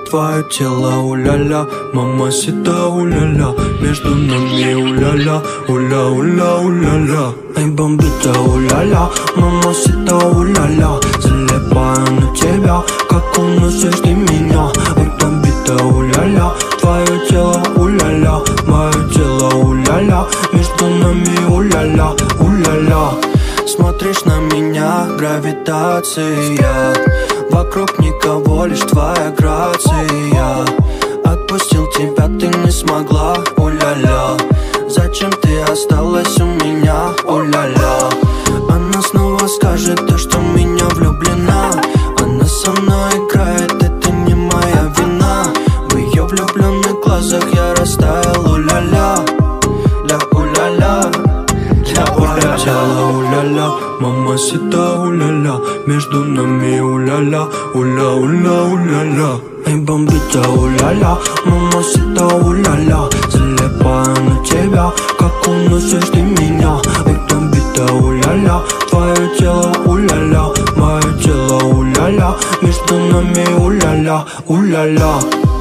твое тело, уля-ля, мамасита, уля-ля, между нами уля-ля, уля-уля-уля-ля. Эй, бомбита, уля-ля, мамасита, уля-ля, залипаю на тебя, как уносишь ты меня. Эй, бомбита, уля-ля, твое тело, уля-ля, мое тело, уля-ля, между нами уля-ля, уля-ля. Смотришь на меня, гравитация, вокруг никого, лишь твоя грация. Отпустил тебя, ты не смогла, уля-ля. Зачем ты осталась у меня, уля-ля? Она снова скажет то, что в меня влюблена. Она со мной играет, это не моя вина. В ее влюбленных глазах я растаял, уля-ля, ля, уля-ля, ля, уля-ля, уля-ля, мамасита, уля-ля, между нами уля-ля, уля-уля, уля-ля. Эй, бомбита, уля-ля, мамасита, уля-ля, залипаю на тебя, как уносишь ты меня. Эй, бомбита, уля-ля, твое тело, уля-ля, мое тело, уля-ля, между нами уля-ля, уля-ля.